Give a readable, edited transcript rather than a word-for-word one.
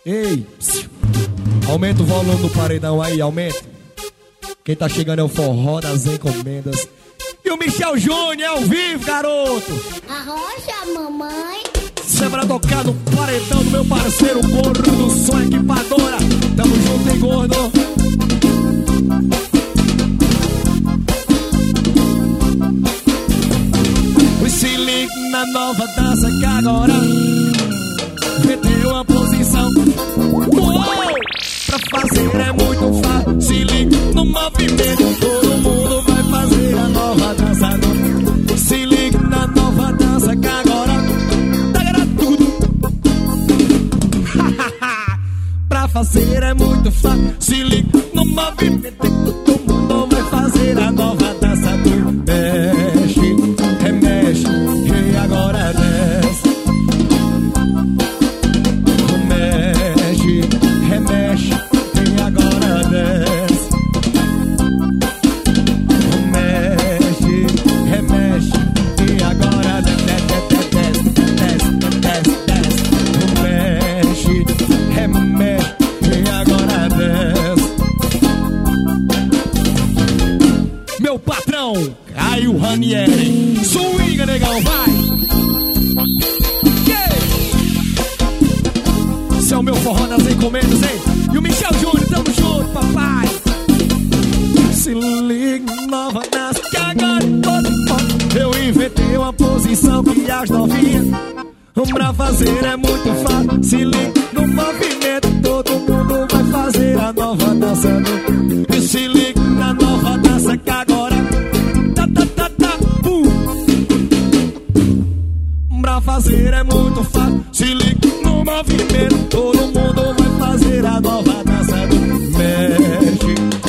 Ei, aumenta o volume do paredão aí, aumenta. Quem tá chegando é o Forró das Encomendas. E o Michel Júnior ao vivo, garoto. Arrocha, mamãe. Semana tocar no paredão do meu parceiro Gordo do Som Equipadora. Tamo junto, hein, gordo? Se liga na nova dança que agora meteu uma posição. Uou! Pra fazer é muito fácil. Se liga no movimento, todo mundo vai fazer a nova dança. Se liga na nova dança que agora tá tudo. Pra fazer é muito fácil. Se liga no movimento, todo mundo vai fazer a nova dança do mexe, remexe, e agora desce. Mexe, remexe, e agora desce. Mexe, remexe, e agora desce, desce. Mexe, remexe, e agora desce. Meu patrão, Caio Ranieri, swinga, negão, vai! Esse é o meu Forró das Encomendas, hein? E o Michel Júnior, tamo junto, papai! Se liga, nova dança, que agora todo mundo. Eu inventei uma posição que as novinhas pra fazer é muito fácil. Se liga no movimento, todo mundo vai fazer a nova dança do... E se liga na nova dança que agora pra fazer é muito fácil. Se liga no movimento, todo mundo vai fazer a nova dança do mexe,